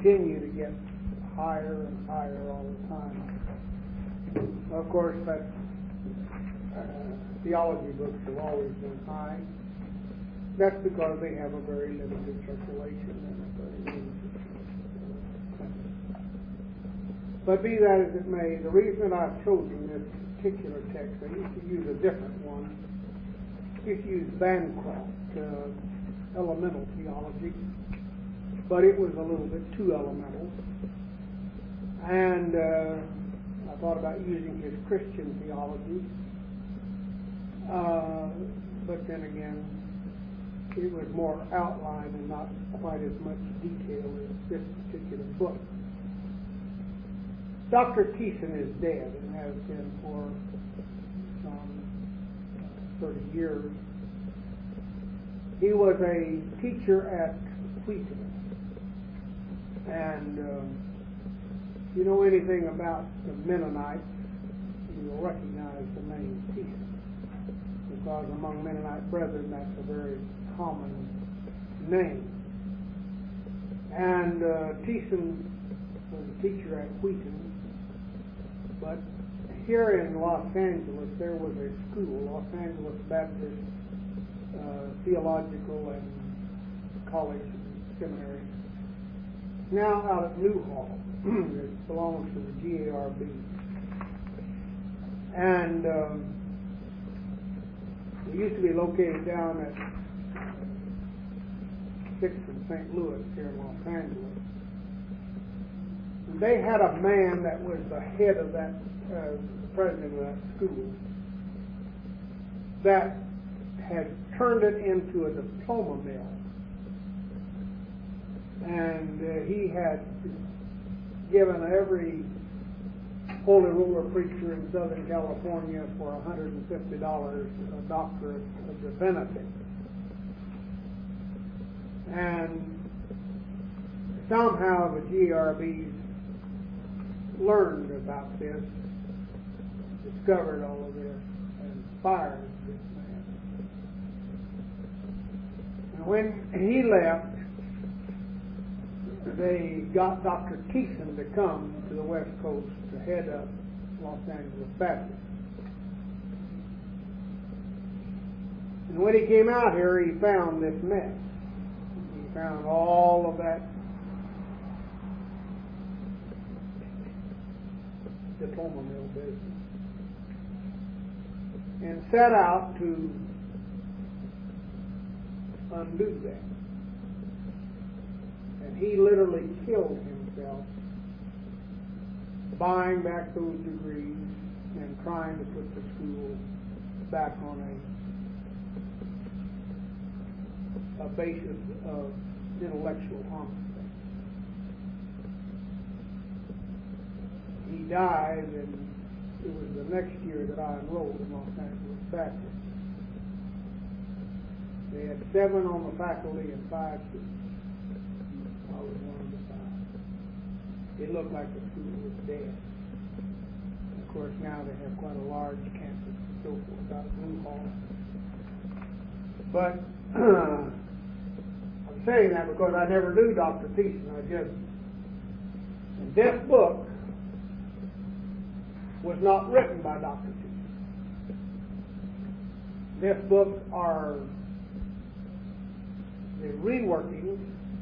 continue to get higher and higher all the time. Of course, that theology books have always been high. That's because they have a very limited circulation and a very limited But be that as it may, the reason that I've chosen this particular text, I used to use a different one. I used to use Bancroft, elemental theology, but it was a little bit too elemental. And I thought about using his Christian theology, but then again, it was more outline and not quite as much detail as this particular book. Dr. Thiessen is dead and has been for some 30 years. He was a teacher at Wheaton. And if you know anything about the Mennonites, you will recognize the name Thiessen, because among Mennonite brethren that's a very common name. And Thiessen was a teacher at Wheaton. But here in Los Angeles, there was a school, Los Angeles Baptist Theological and College and Seminary, now out at Newhall. It belongs to the GARB. And it used to be located down at 6th and St. Louis here in Los Angeles. They had a man that was the head of that, president of that school, that had turned it into a diploma mill. And he had given every Holy Roller preacher in Southern California for $150 a doctorate of divinity. And somehow the GRBs learned about this, discovered all of this, and fired this man. And when he left, they got Dr. Thiessen to come to the West Coast to head up Los Angeles Baptist. And when he came out here, he found this mess. He found all of that diploma mill business, and set out to undo that. And he literally killed himself buying back those degrees and trying to put the school back on a basis of intellectual honesty. He died, and it was the next year that I enrolled in Los Angeles Baptist. They had 7 on the faculty and 5 students. I was one of the 5. It looked like the school was dead. And of course, now they have quite a large campus and so forth out of Newhall. But I'm saying that because I never knew Dr. Thiessen. And this book was not written by Dr. Thiessen. This book are the reworkings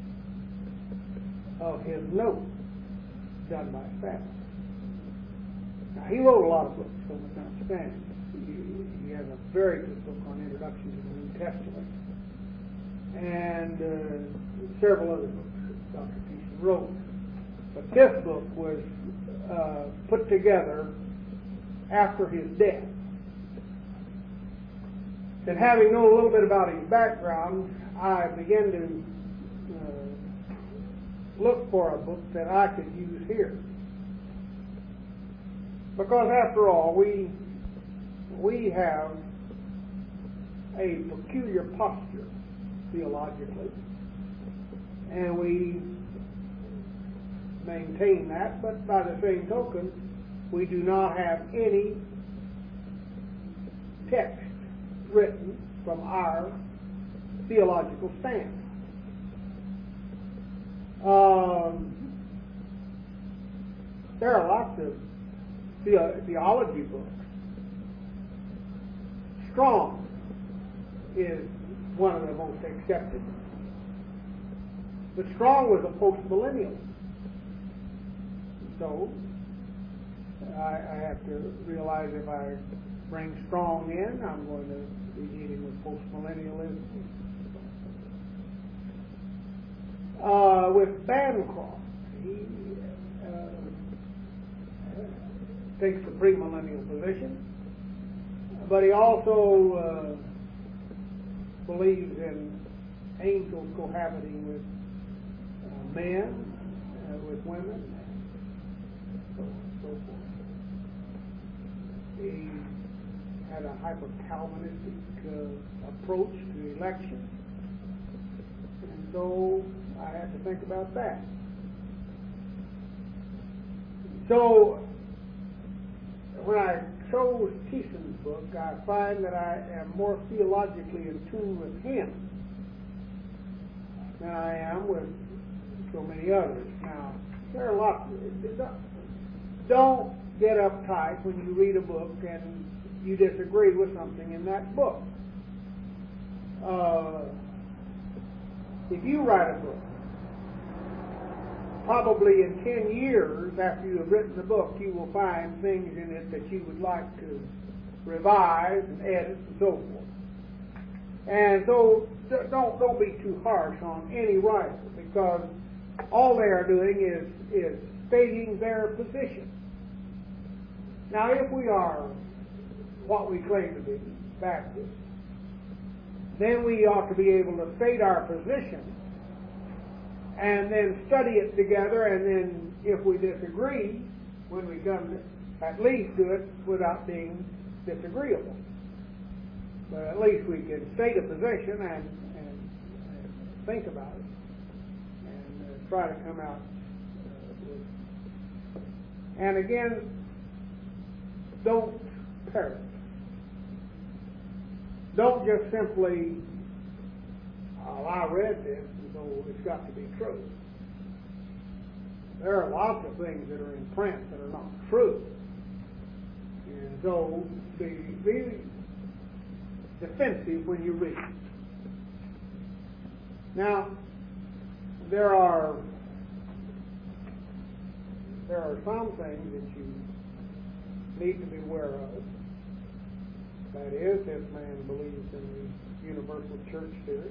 of his notes done by staff. Now, he wrote a lot of books, so much understanding. He has a very good book on Introduction to the New Testament, and several other books that Dr. Thiessen wrote. But this book was put together after his death. And having known a little bit about his background, I began to look for a book that I could use here. Because after all, we have a peculiar posture theologically, and we maintain that, but by the same token, we do not have any text written from our theological stance. There are lots of theology books. Strong is one of the most accepted. But Strong was a post-millennial. So, I have to realize if I bring Strong in, I'm going to be dealing with post-millennialism. With Bancroft, he takes the premillennial position, but he also believes in angels cohabiting with men, with women, and so on and so forth. He had a hyper-Calvinistic approach to election, and so I had to think about that. So, when I chose Thiessen's book, I find that I am more theologically in tune with him than I am with so many others. Now, there are lots of... Don't get uptight when you read a book and you disagree with something in that book. If you write a book, probably in 10 years after you have written the book, you will find things in it that you would like to revise and edit and so forth. And so don't be too harsh on any writer, because all they are doing is stating their position. Now, if we are what we claim to be, Baptists, then we ought to be able to state our position and then study it together, and then if we disagree, when we come to at least do it without being disagreeable. But at least we can state a position and think about it and try to come out with. And again, don't parrot. Don't just simply, oh, I read this, and so it's got to be true. There are lots of things that are in print that are not true. And so be defensive when you read. Now, there are some things that you need to be aware of. That is, this man believes in the universal church theory.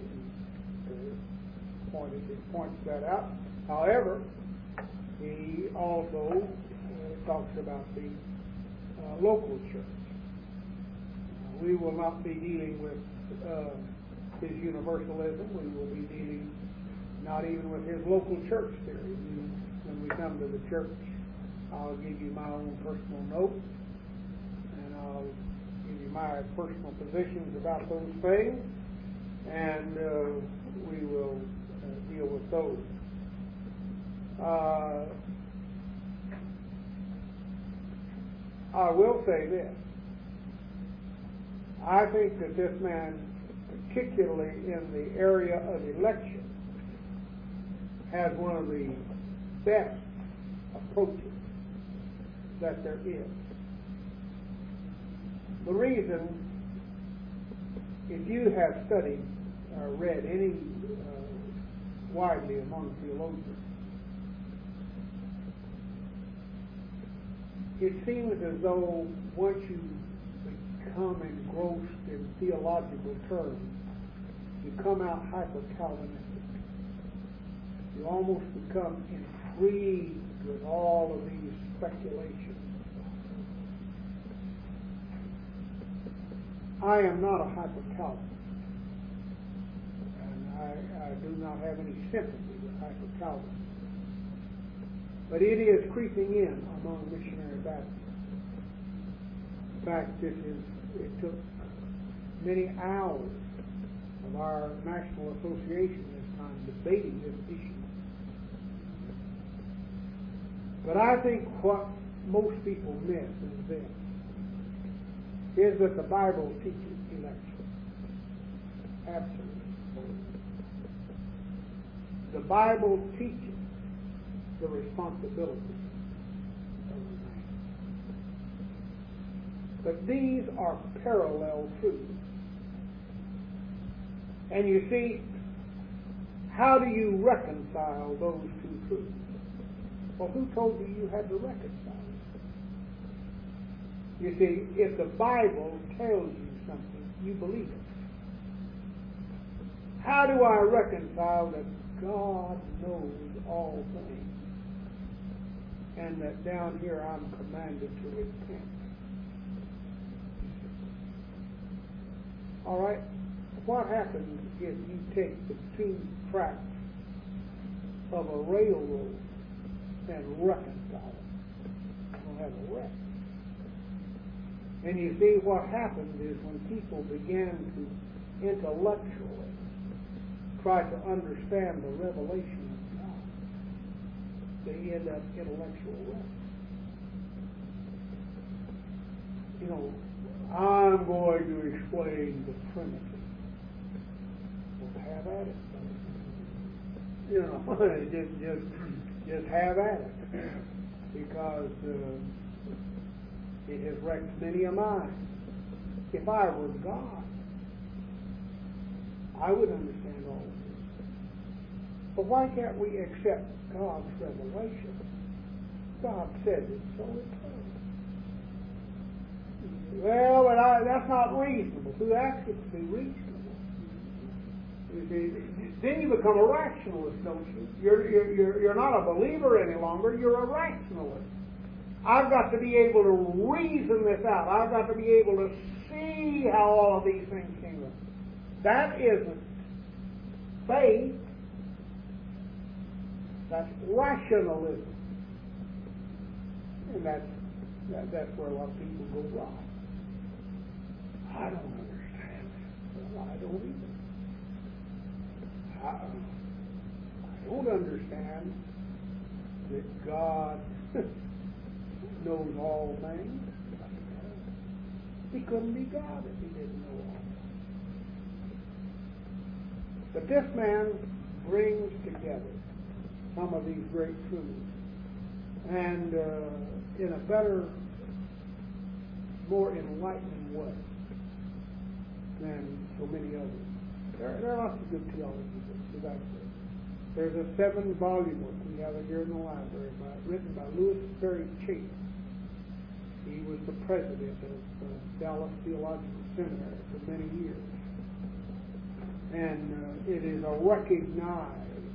He points that out. However, he also talks about the local church. We will not be dealing with his universalism. We will be dealing not even with his local church theory. When we come to the church, I'll give you my own personal note, and I'll give you my personal positions about those things, and we will deal with those. I will say this. I think that this man, particularly in the area of election, has one of the best approaches that there is. The reason, if you have studied or read any widely among theologians, it seems as though once you become engrossed in theological terms, you come out hyper-Calvinistic. You almost become intrigued with all of these speculations. I am not a hyper-Calvinist, and I do not have any sympathy with hyper-Calvinism. But it is creeping in among missionary Baptists. In fact, it took many hours of our national association this time debating this issue. But I think what most people miss is this, is that the Bible teaches election. Absolutely. The Bible teaches the responsibility But these are parallel truths. And you see, how do you reconcile those two truths? Well, who told you had to reconcile? You see, if the Bible tells you something, you believe it. How do I reconcile that God knows all things and that down here I'm commanded to repent? All right, what happens if you take the two tracks of a railroad and reconcile them? You'll have a wreck. And you see, what happens is when people begin to intellectually try to understand the revelation of God, they end up intellectual wreck. You know, I'm going to explain the Trinity. Well, have at it. You know, just have at it, because it has wrecked many a mind. If I were God, I would understand all of this. But why can't we accept God's revelation? God said it, so it's so. Well, but that's not reasonable. Who asked it to be reasonable? You see, then you become a rationalist, don't you? You're not a believer any longer. You're a rationalist. I've got to be able to reason this out. I've got to be able to see how all of these things came about. That isn't faith. That's rationalism. And that's where a lot of people go wrong. I don't understand. Well, I don't either. I don't understand that God knows all things. He couldn't be God if he didn't know all things. But this man brings together some of these great truths, and in a better, more enlightening way than so many others. There are lots of good theology books, as I said. There's a 7-volume book, we have it here in the library, written by Louis Perry Chafer. He was the president of Dallas Theological Seminary for many years. And it is a recognized,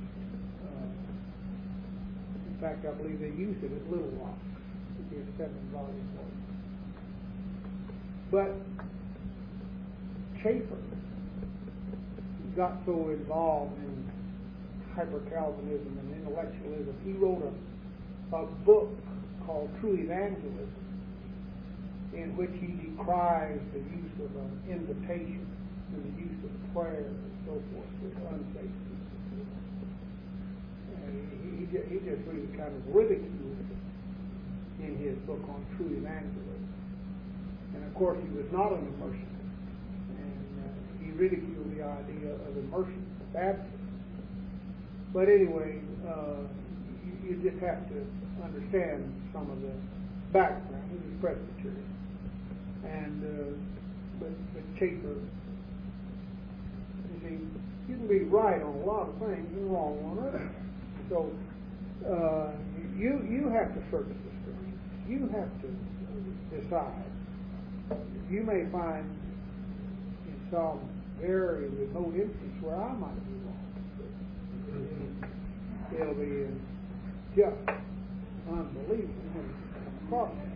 in fact, I believe they use it at Little Rock, his 7-volume book. But Chafer got so involved in hyper-Calvinism and intellectualism, he wrote a book called True Evangelism, in which he decries the use of an invitation and the use of prayer and so forth with unsaved people. He just really kind of ridiculed it in his book on True Evangelism. And of course, he was not an immersionist, and he ridiculed the idea of immersion baptism. But anyway, you just have to understand some of the background. He was Presbyterian, and but Chafer, you see, you can be right on a lot of things and wrong on others. So you have to search the Scriptures. You have to decide. You may find in some very remote instance where I might be wrong. It'll be just unbelievable when you come across it.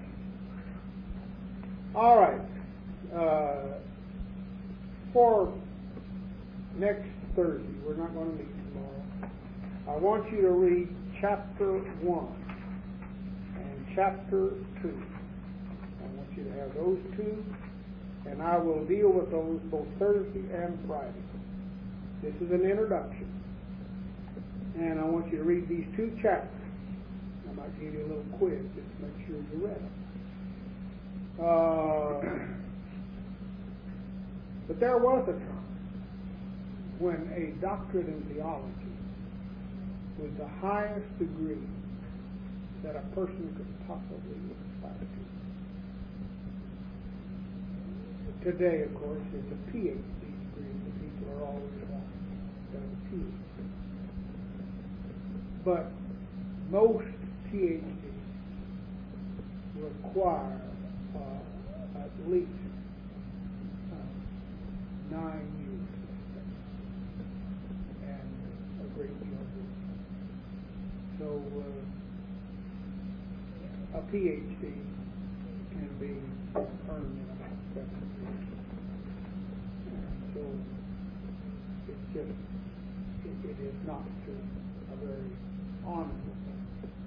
All right. For next Thursday, we're not going to meet tomorrow. I want you to read chapter 1 and chapter 2. I want you to have those two, and I will deal with those both Thursday and Friday. This is an introduction. And I want you to read these 2 chapters. I might give you a little quiz just to make sure you read them. But there was a time when a doctorate in theology was the highest degree that a person could possibly aspire to. today, of course, is a PhD degree. The people are always about a PhD. But most PhDs require at least 9 years and a great deal of work. So a PhD can be earned in about 7 years. And so it's just, it is not a very honorable thing.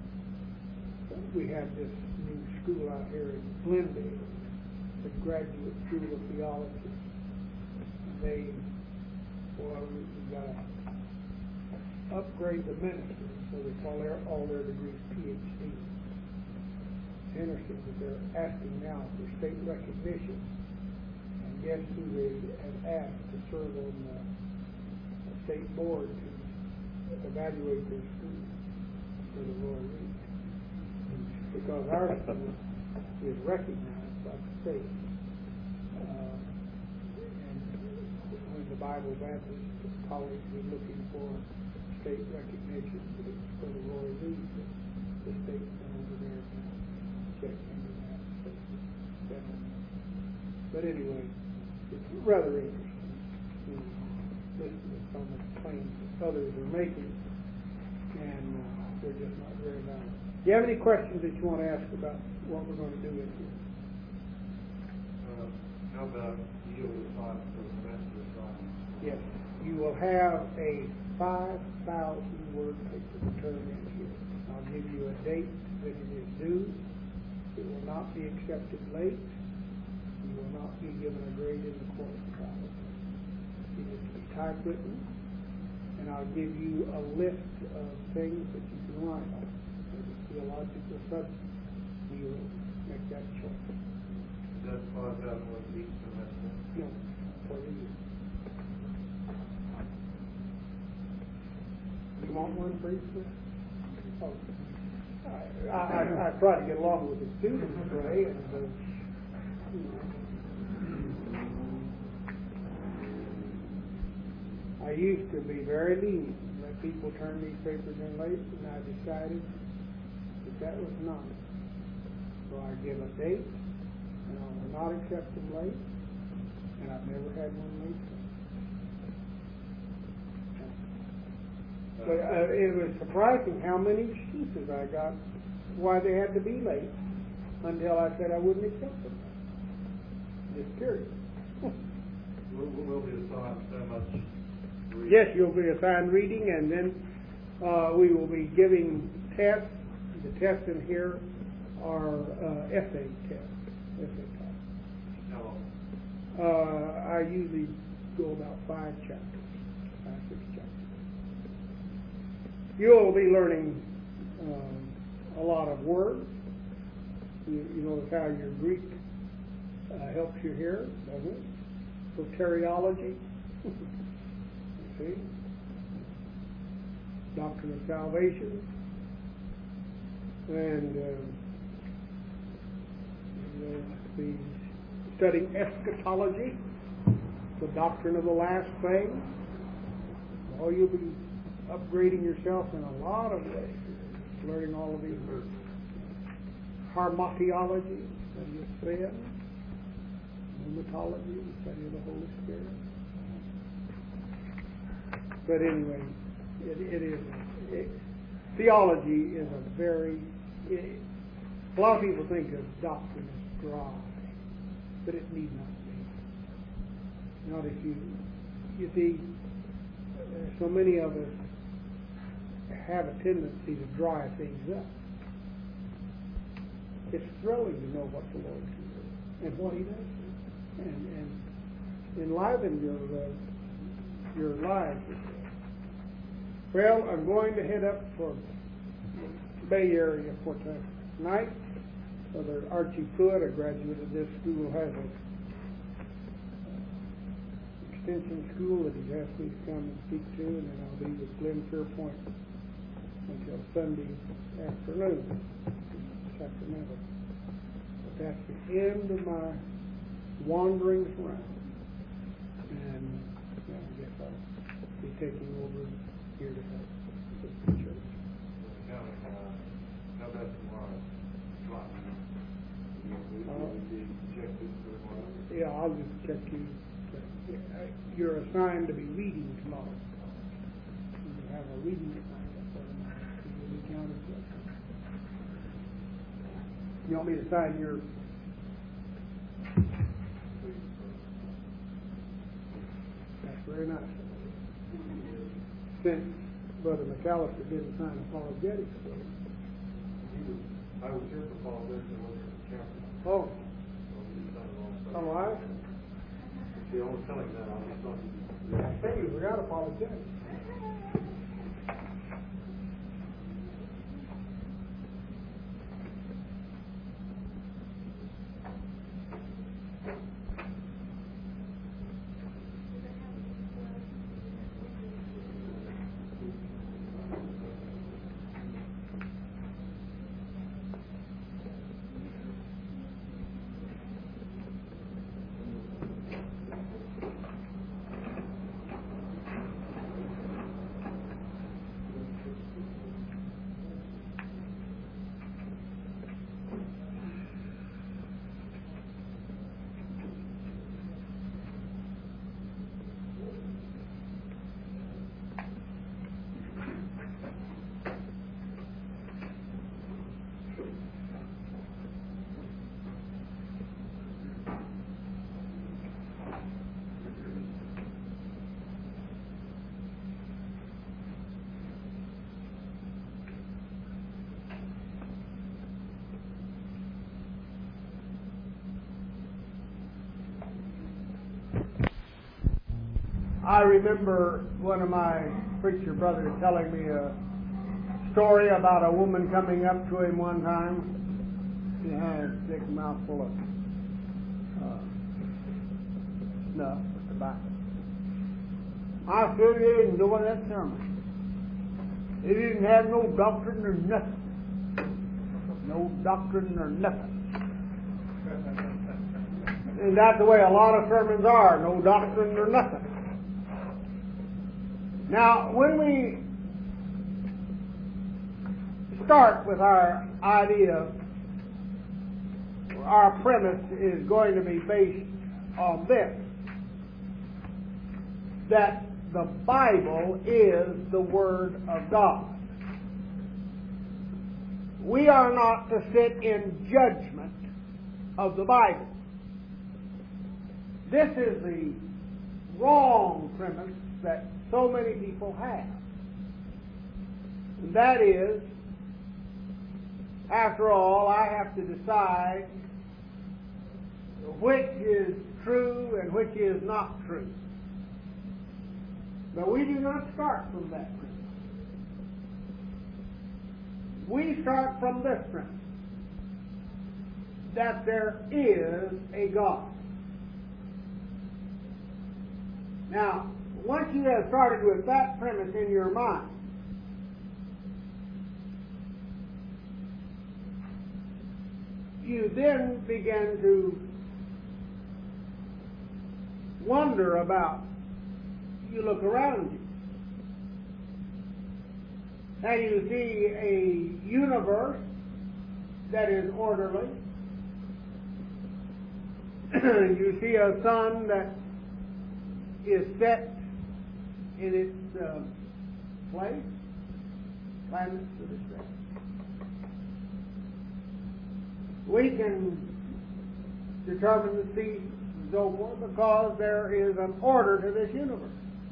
We have this new school out here in Glendale, the Graduate School of Theology. We've got to upgrade the ministers, so they call all their degrees PhD. It's interesting that they're asking now for state recognition, and guess who they have asked to serve on the state board to evaluate their school for the Royal Reed, because our school is recognized by the state. The Bible Baptist College was looking for state recognition for the Royal Reed. The state went over there to check into that. But anyway, it's rather interesting to listen to some of the claims that others are making, and they're just not very valid. Do you have any questions that you want to ask about what we're going to do in here? How about yield response for the semester assignment? Yes, you will have a 5,000-word paper to turn in here. I'll give you a date that it is due. It will not be accepted late. You will not be given a grade in the course probably. It is to be typewritten, and I'll give you a list of things that you can write on. As a theological subject, you will make that choice. Does 5,000 words each semester? No, for the year. You want one for each semester? Oh. I try to get along with the students, Ray, and I used to be very lenient and let people turn these papers in late, and I decided that was not. So I give a date, and I will not accept them late, and I've never had one late. But it was surprising how many excuses I got why they had to be late until I said I wouldn't accept them. Just period. We'll be assigned so much reading. Yes, you'll be assigned reading, and then we will be giving tests. The tests in here are essay tests. How long? I usually go about 5 chapters, 6 chapters. You'll be learning a lot of words. You notice how your Greek helps you here, doesn't it? Soteriology. You see? Doctrine of salvation. And you'll be studying eschatology, the doctrine of the last thing. Oh, you'll be upgrading yourself in a lot of ways, learning all of these words. Harmatiology, study of sin. Pneumatology, the study of the Holy Spirit. But anyway, theology is a very, a lot of people think of doctrine as dry, but it need not be. Not if you see, so many of us have a tendency to dry things up. It's thrilling to know what the Lord can do and what He does, and enliven your lives. Well, I'm going to head up for Bay Area for tonight. Brother Archie Pruitt, a graduate of this school, has an extension school that he's asked me to come and speak to, and then I'll be with Glenn Fairpoint until Sunday afternoon in Sacramento. But that's the end of my wanderings around. And I guess I'll be taking over here to help the church. How about tomorrow? Yeah, I'll just check you. You're assigned to be reading tomorrow. You have a reading assignment for tomorrow. You'll be counted for it. You want me to sign your... That's very nice. Since Brother McAllister didn't sign apologetics for it. I was here for Paul Dixon, I was the chairman. Oh. So he signed all stuff. All right. See, I was telling that, I was talking. Hey, we got apologetics. I remember one of my preacher brothers telling me a story about a woman coming up to him one time. She had a big mouthful of snuff or tobacco. I said, you didn't go in that sermon. He didn't have no doctrine or nothing. No doctrine or nothing. And that's the way a lot of sermons are. No doctrine or nothing. Now, when we start with our idea, our premise is going to be based on this, that the Bible is the Word of God. We are not to sit in judgment of the Bible. This is the wrong premise that so many people have. And that is, after all, I have to decide which is true and which is not true. But we do not start from that premise. We start from this premise, that there is a God. Now, once you have started with that premise in your mind, you then begin to wonder about, you look around you, and you see a universe that is orderly. You see a sun that is set in its place, planets to the set. We can determine the seasons and so forth because there is an order to this universe.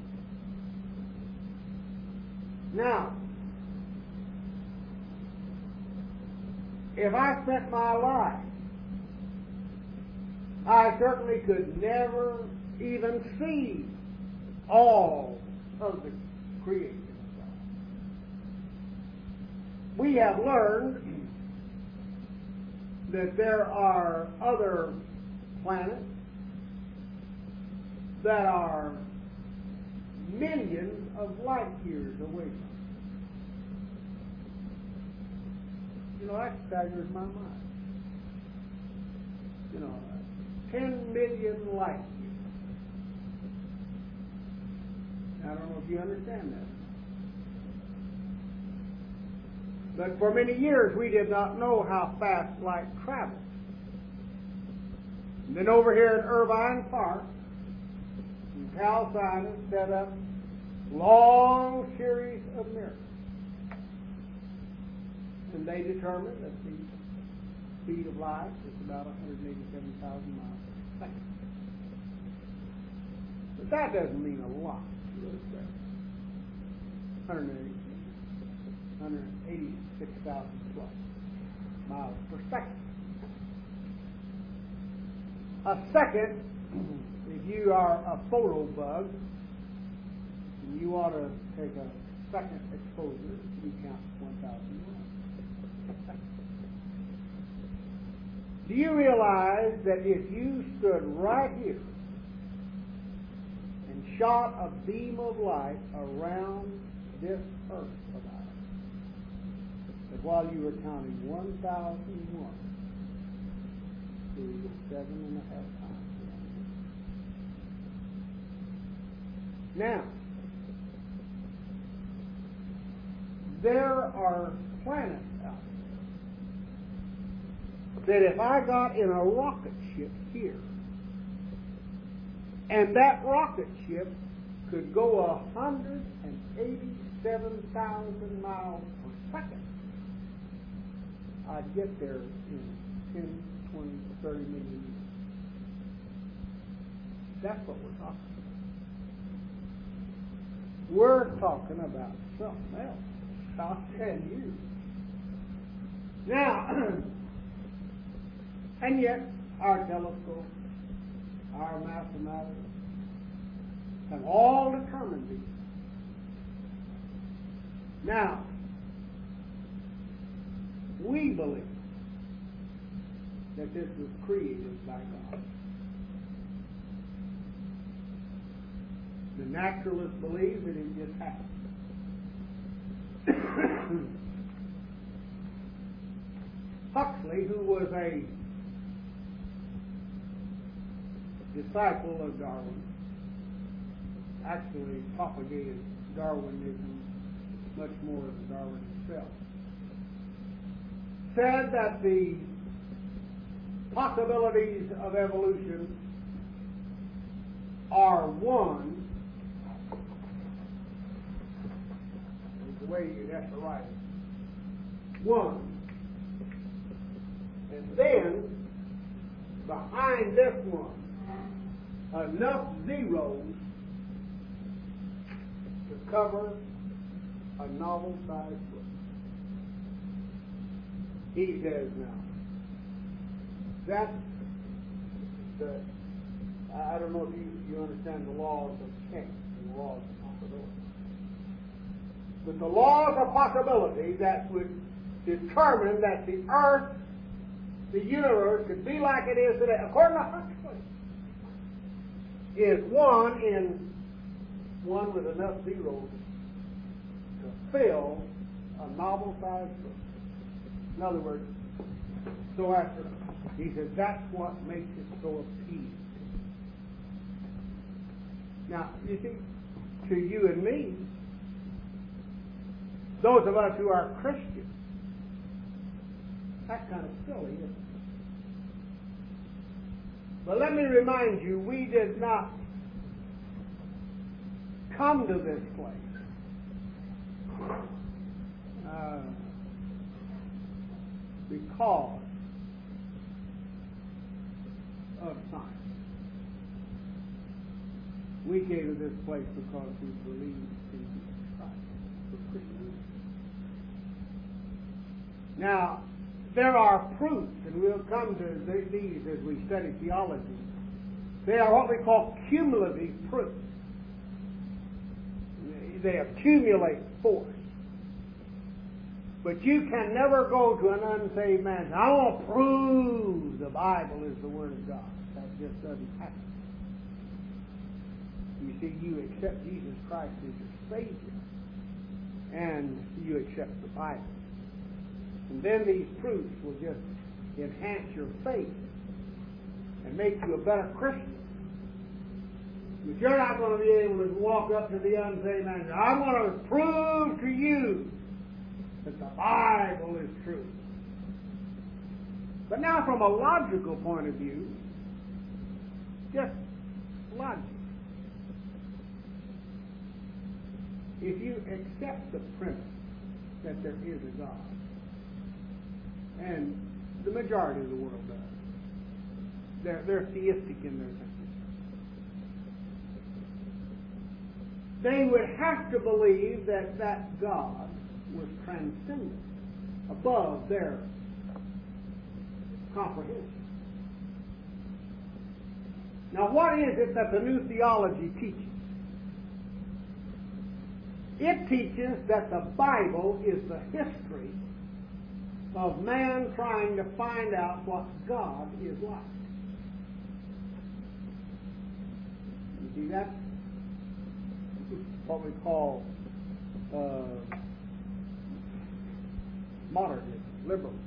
Now, if I spent my life, I certainly could never even see all of the creation of God. We have learned that there are other planets that are millions of light years away from us. You know, that staggers my mind. You know, 10 million light years. I don't know if you understand that. But for many years we did not know how fast light travels. And then over here at Irvine Park, Cal Scientists set up long series of mirrors. And they determined that the speed of light is about 187,000 miles per second. But that doesn't mean a lot to us. 186,000 plus miles per second. A second, if you are a photo bug, and you ought to take a second exposure, you count 1,000 miles. Do you realize that if you stood right here and shot a beam of light around this earth of ours, that while you were counting 1,001, it would go 7.5 times around here. Now, there are planets out there that if I got in a rocket ship here, and that rocket ship could go 187,000 miles per second, I'd get there in 10, 20, 30 million years. That's what we're talking about. We're talking about something else. I'll tell you. Now, and yet, our telescope, our mathematics, have all determined these. Now, we believe that this was created by God. The naturalists believe that it just happened. Huxley, who was a disciple of Darwin, actually propagated Darwinism much more than Darwin himself, said that the possibilities of evolution are one. The way you have to write it. One. And then, behind this one, enough zeros to cover a novel-sized book. He says now, that's the, I don't know if you understand the laws of change, the laws of possibility. But the laws of possibility that would determine that the earth, the universe, could be like it is today, according to Huxley, is one with enough zeros to fill a novel-sized book. In other words, so after, he says, that's what makes it so appealing. Now, you see, to you and me, those of us who are Christians, that's kind of silly, isn't it? But let me remind you, we did not come to this place because of science. We came to this place because we believed in Jesus Christ. We're Christians. Now, there are proofs, and we'll come to these as we study theology. They are what we call cumulative proofs. They accumulate force. But you can never go to an unsaved man and say, I want to prove the Bible is the Word of God. That just doesn't happen. You see, you accept Jesus Christ as your Savior, and you accept the Bible. And then these proofs will just enhance your faith. and make you a better Christian. But you're not going to be able to walk up to the unsaved man and say, I'm going to prove to you that the Bible is true. But now from a logical point of view, just logic. If you accept the premise that there is a God, and the majority of the world does, they're theistic in their thinking, they would have to believe that that God was transcendent, above their comprehension. Now, what is it that the new theology teaches? It teaches that the Bible is the history of man trying to find out what God is like. You see, that's what we call modernism, liberalism.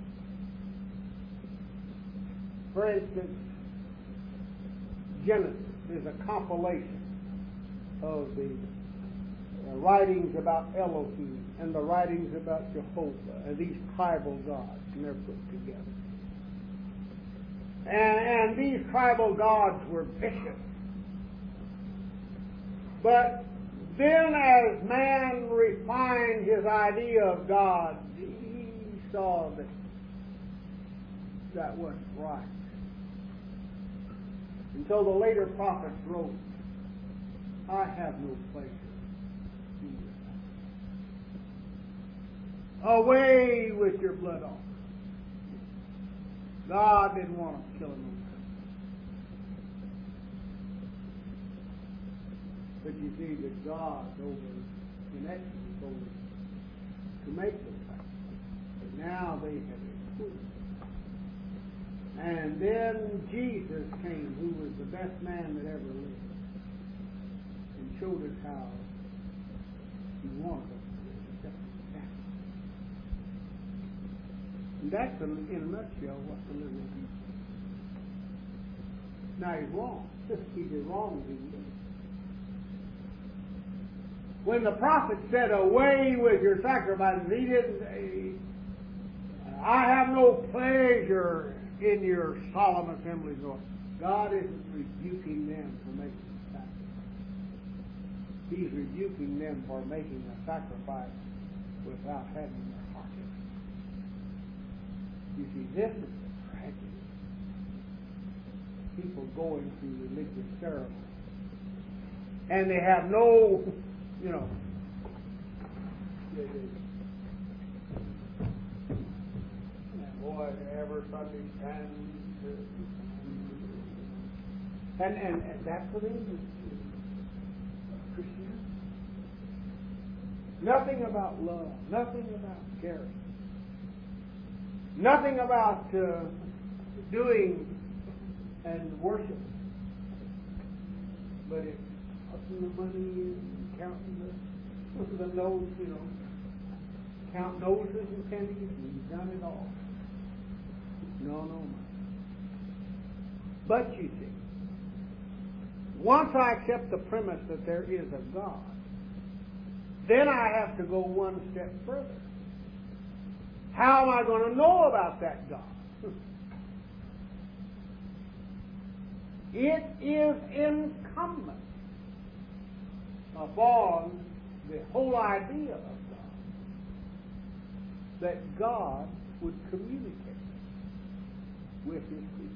For instance, Genesis is a compilation of the writings about Elohim and the writings about Jehovah and these tribal gods, and they're put together. And these tribal gods were vicious. But then as man refined his idea of God, he saw that that wasn't right. Until the later prophets wrote, I have no pleasure in your sacrifice. Away with your blood offering. God didn't want to kill him. But you see that God in Exodus told us to make the sacrifice. But now they have excluded. And then Jesus came, who was the best man that ever lived, and showed us how he wanted us to live, except for that. And that's, in a nutshell, what the living is. Now, he's wrong. He did wrong as he lived. When the prophet said, away with your sacrifices, he didn't say, I have no pleasure in your solemn assemblies. God isn't rebuking them for making a sacrifice. He's rebuking them for making a sacrifice without having their heart in it. You see, this is the tragedy. People going through religious ceremony, and they have no, boy, ever Sunday stands. And that's what it is. Christianity. Nothing about love. Nothing about caring. Nothing about doing and worship. But it's putting the money in, counting the nose, count noses and pennies, and you've done it all. No. But you see, once I accept the premise that there is a God, then I have to go one step further. How am I going to know about that God? It is incumbent upon the whole idea of God that God would communicate with his creatures.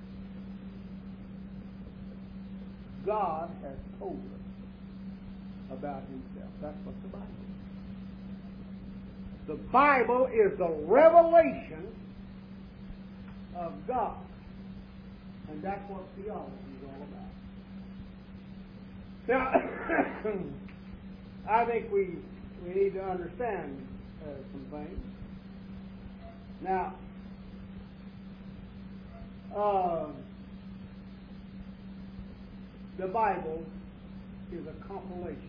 God has told us about himself. That's what the Bible is. The Bible is the revelation of God. And that's what theology is all about. Now, I think we need to understand some things. Now, the Bible is a compilation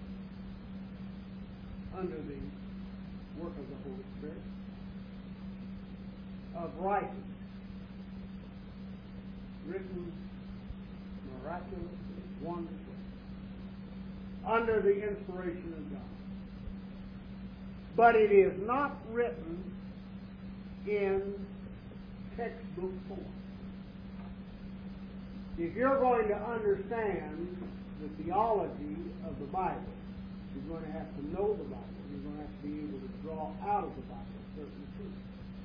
under the work of the Holy Spirit of writings written miraculously, wonderfully, under the inspiration of God. But it is not written in textbook form. If you're going to understand the theology of the Bible, you're going to have to know the Bible. You're going to have to be able to draw out of the Bible certain truths.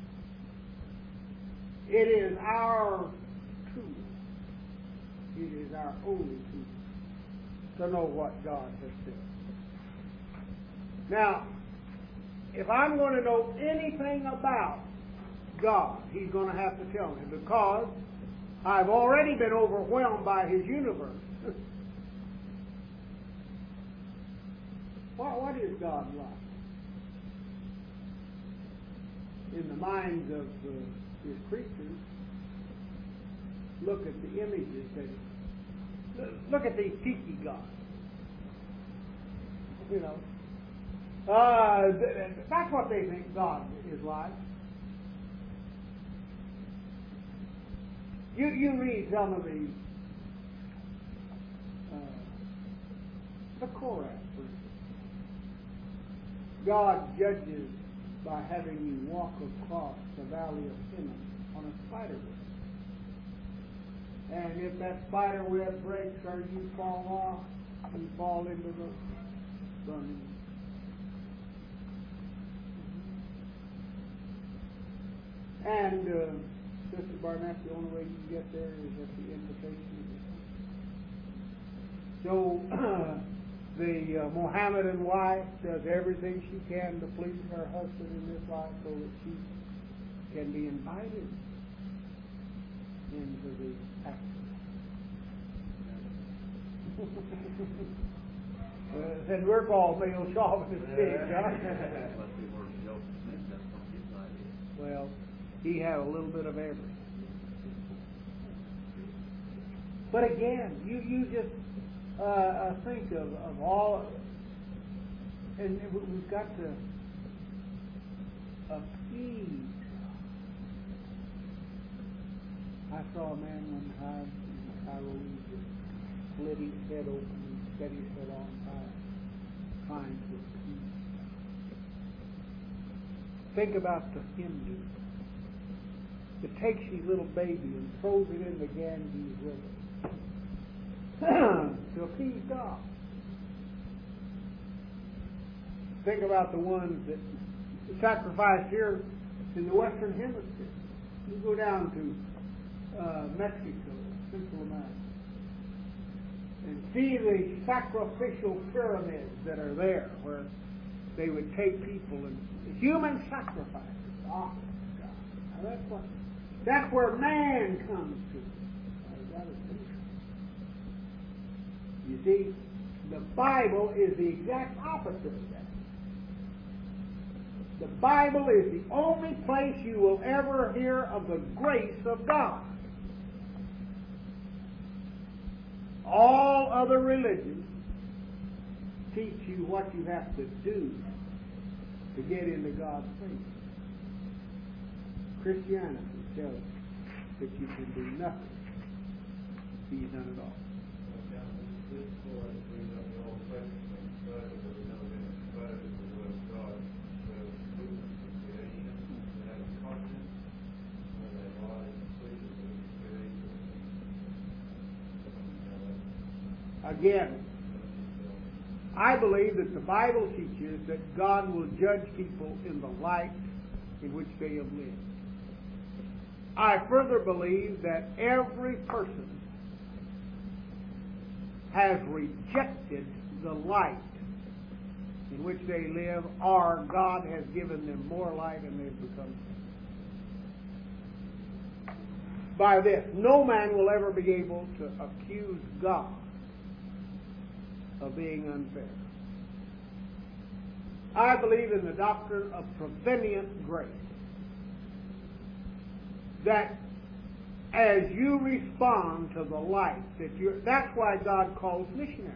It is our tool. It is our only tool to know what God has said. Now, if I'm going to know anything about God, He's going to have to tell me, because I've already been overwhelmed by His universe. What is God like? In the minds of His creatures, look at the images that look at these tiki gods. You know, that's what they think God is like. You read some of the Korah, for instance. God judges by having you walk across the valley of Hinnom on a spider web. And if that spider web breaks or you fall off, you fall into the burning. And Sister Barnett, the only way you can get there is at the invitation of the So the Mohammedan wife does everything she can to please her husband in this life so that she can be invited into the action. And we're called male chauvinist pigs, huh? Well, he had a little bit of everything. But again, you just think of all, and we've got to appease. I saw a man one time in Cairo, Egypt, split his head open and set his head on fire, trying to appease. Think about the Hindu that takes his little baby and throws it in the Ganges River to appease God. Think about the ones that sacrifice here in the Western Hemisphere. You go down to Mexico, Central America, and see the sacrificial pyramids that are there, where they would take people and human sacrifices. Oh, God. Now that's where man comes to. You see, the Bible is the exact opposite of that. The Bible is the only place you will ever hear of the grace of God. All other religions teach you what you have to do to get into God's faith. Christianity tells you that you can do nothing. He's done it all. Again, I believe that the Bible teaches that God will judge people in the light in which they have lived. I further believe that every person has rejected the light in which they live, or God has given them more light and they've become. By this, no man will ever be able to accuse God of being unfair. I believe in the doctrine of prevenient grace. That as you respond to the light, that's why God calls missionaries.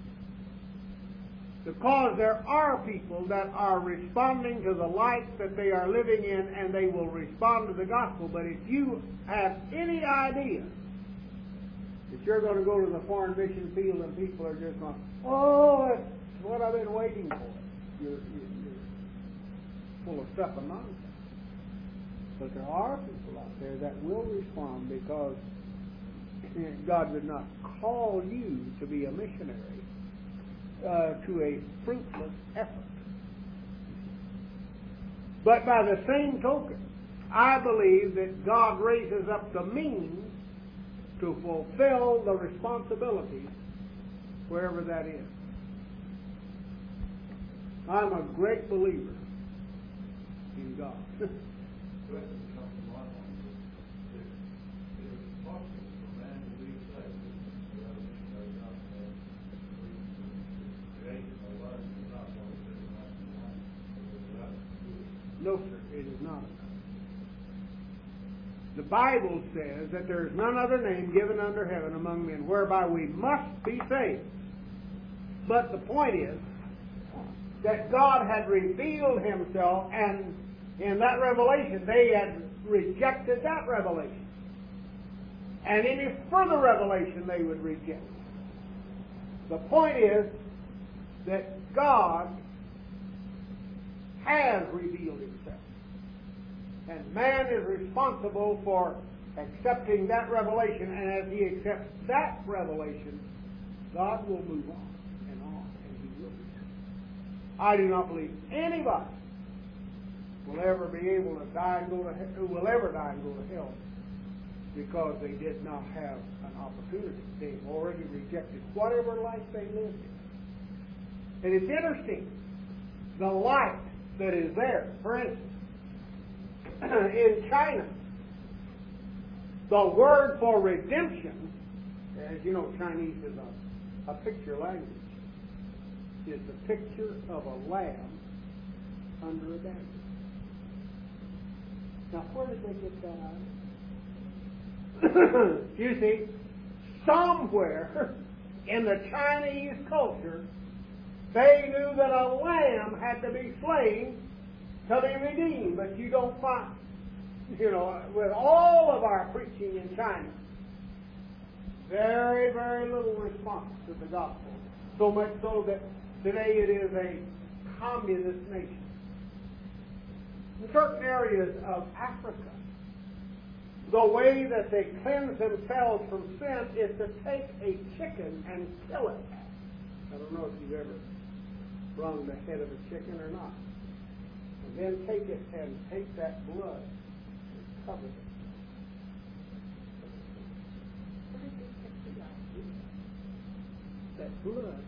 Because there are people that are responding to the light that they are living in, and they will respond to the gospel. But if you have any idea That you're going to go to the foreign mission field and people are just going, oh, that's what I've been waiting for. You're full of stuff and nonsense. But there are people out there that will respond because God did not call you to be a missionary to a fruitless effort. But by the same token, I believe that God raises up the means to fulfill the responsibilities wherever that is. I'm a great believer in God. No, sir, it is not. The Bible says that there is none other name given under heaven among men whereby we must be saved. But the point is that God had revealed Himself, and in that revelation they had rejected that revelation. And any further revelation they would reject. The point is that God has revealed Himself. And man is responsible for accepting that revelation, and as he accepts that revelation, God will move on, and He will be saved. I do not believe anybody will ever be able to die and go to hell, who will ever die and go to hell because they did not have an opportunity. They've already rejected whatever life they lived in. And it's interesting, the light that is there. For instance, in China, the word for redemption, as you know, Chinese is a picture language, is the picture of a lamb under a dagger. Now, where did they get that out of? You see, somewhere in the Chinese culture, they knew that a lamb had to be slain to be redeemed. But you don't find, with all of our preaching in China, very, very little response to the gospel. So much so that today it is a communist nation. In certain areas of Africa, the way that they cleanse themselves from sin is to take a chicken and kill it. I don't know if you've ever wrung the head of a chicken or not. And then take it and take that blood and cover it. Where did they get the idea? That blood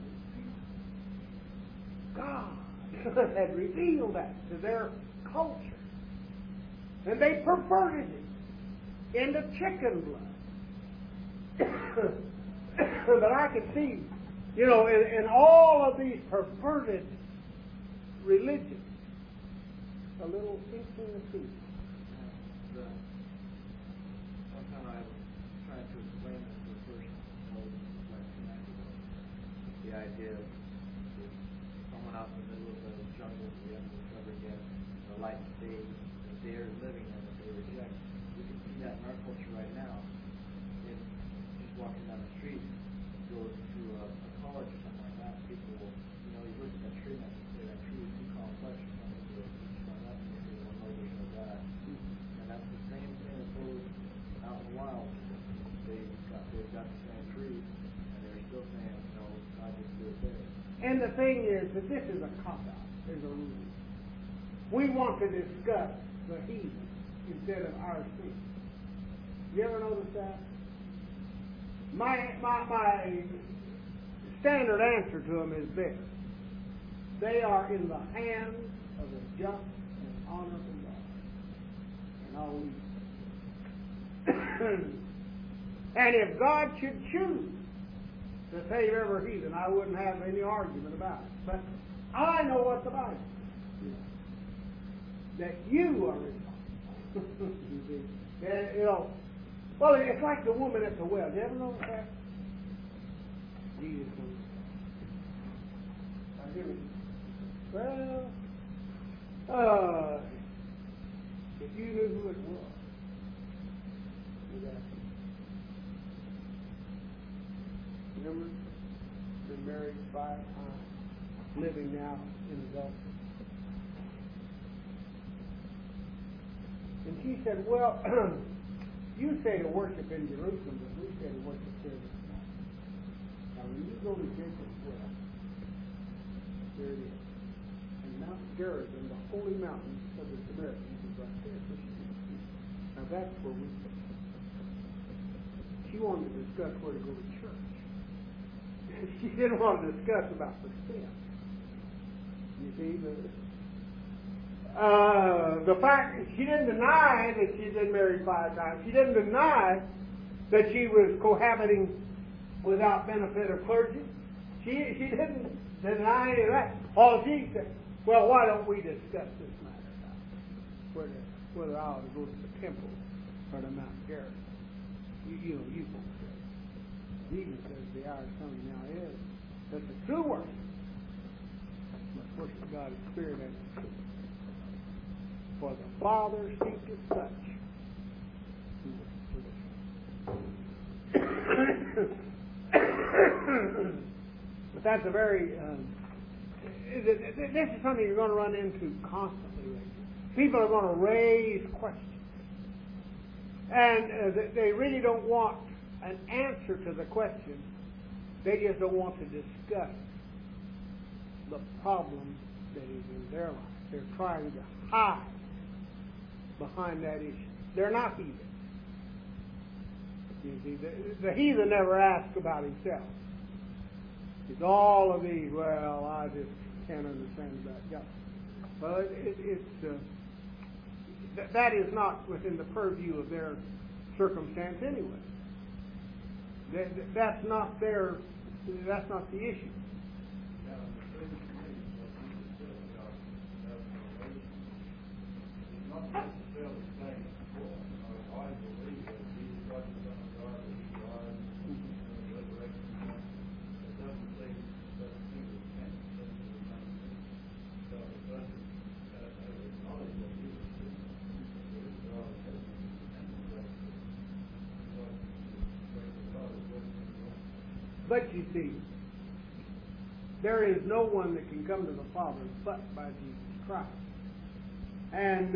covers God had revealed that to their culture. And they perverted it into chicken blood. But I could see, in all of these perverted religions, a little inkling of peace. One time I was trying to explain this to a person like 2 nights ago. The idea of someone out in the middle of the jungle, the end of the cover again, the light stage that they are living in, that they reject. We can see that in our culture right now. In just walking down the street, go to a college or something like that, people will, you look at that tree and say that tree is too complex or something. And that's the same thing that goes out in the wild. They've got the same tree, and they're still saying, God just do it there. And the thing is that this is a cop-out. There's a rule. We want to discuss the heathen instead of our sin. You ever notice that? My standard answer to them is this. They are in the hands of a just and honorable God. And I'll leave it. And if God should choose to save every heathen, I wouldn't have any argument about it. But I know what the Bible says. That you are responsible. Well, it's like the woman at the well. You ever notice that? Jesus comes. I hear it. Well, if you knew who it was, you'd ask him. Remember? Been married 5 times, living now in adultery. And she said, well, you say to worship in Jerusalem, but we say to worship here this morning. Now, when you go to Jacob's well, there it is. And Mount Gerizim, the holy mountain of the Samaritans, is right there. Now, that's where we go. She wanted to discuss where to go to church. She didn't want to discuss about the sin. You see, the fact she didn't deny that she'd been married 5 times. She didn't deny that she was cohabiting without benefit of clergy. She didn't deny any of that. All she said, well, why don't we discuss this matter now? Whether I ought to go to the temple or to Mount Gerizim. You folks say. Jesus says the hour is coming now is that the true worship must worship God in spirit and in truth. For the Father seeketh such who worship Him. But that's a very this is something you're going to run into constantly. People are going to raise questions. And they really don't want an answer to the question. They just don't want to discuss the problem that is in their life. They're trying to hide behind that issue. They're not heathens. You see, the heathen never asks about himself. It's all of these, well, I just can't understand about God. Well, that is not within the purview of their circumstance anyway. That's not the issue. But you see, there is no one that can come to the Father but by Jesus Christ. And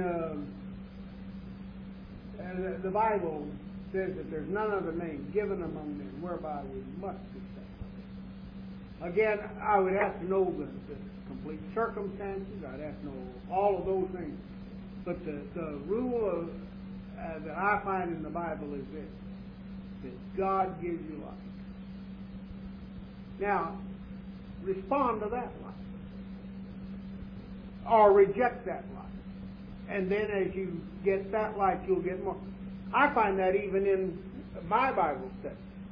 the Bible says that there's none other name given among men whereby we must be saved. Again, I would have to know the complete circumstances. I'd have to know all of those things. But the rule that I find in the Bible is this: that God gives you life. Now, respond to that life. Or reject that life. And then as you get that life, you'll get more. I find that even in my Bible study.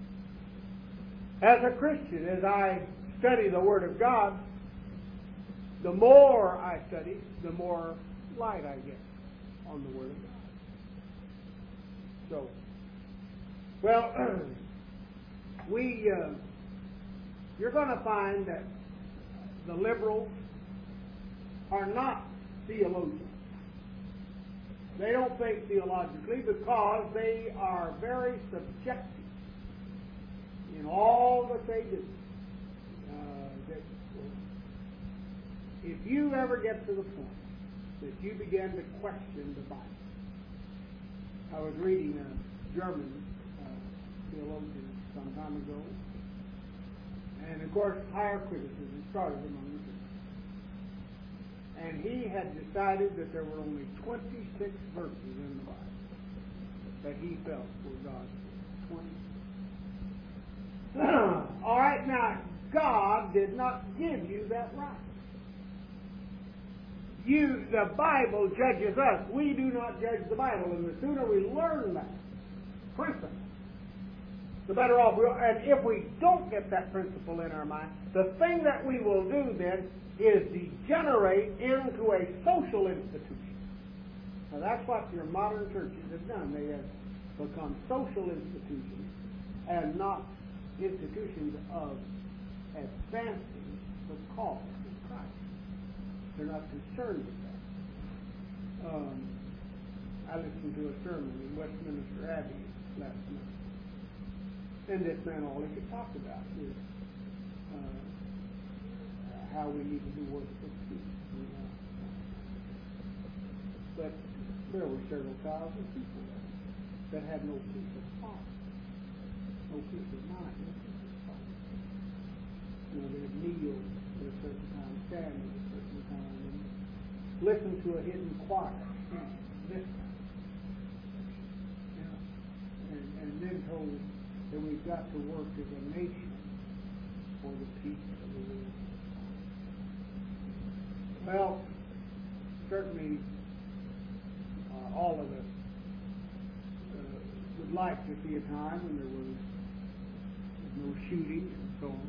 As a Christian, as I study the Word of God, the more I study, the more light I get on the Word of God. So, well, you're going to find that the liberals are not theologians. They don't think theologically because they are very subjective in all that they do. If you ever get to the point that you begin to question the Bible, I was reading a German theologian some time ago. And of course, higher criticism started among the Christians. And he had decided that there were only 26 verses in the Bible that he felt were God's word. 20. All right, now, God did not give you that right. The Bible judges us. We do not judge the Bible. And the sooner we learn that principle, the better off we are. And if we don't get that principle in our mind, the thing that we will do then is degenerate into a social institution. Now that's what your modern churches have done. They have become social institutions and not institutions of advancing the cause of Christ. They're not concerned with that. I listened to a sermon in Westminster Abbey last night. And this man all he could talk about is how we need to do work for peace. But there were several thousand people that had no peace of heart, no peace of mind, no peace of heart. They'd kneel at a certain time, stand at a certain time, and listen to a hidden choir sing, listen. And then told that we've got to work as a nation for the peace of the world. Well, certainly all of us would like to see a time when there was no shooting and so on.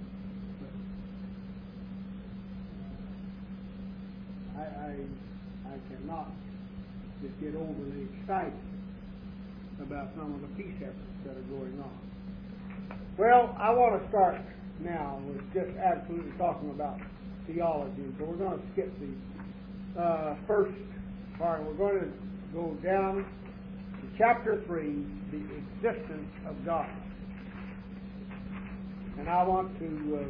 But I cannot just get overly excited about some of the peace efforts that are going on. Well, I want to start now with just absolutely talking about theology. So we're going to skip the first part. We're going to go down to chapter 3, the existence of God. And I want to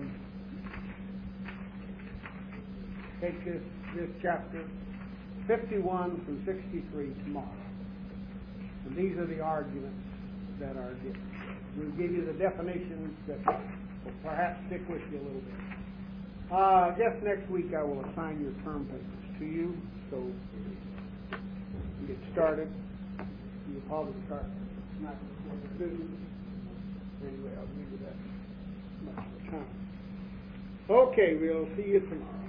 take this chapter 51 through 63 tomorrow. And these are the arguments that are given. We'll give you the definitions that will perhaps stick with you a little bit. I guess next week I will assign your term papers to you, so you get started. You'll probably start not before the noon. Anyway, I'll give you that much of the time. Okay, we'll see you tomorrow.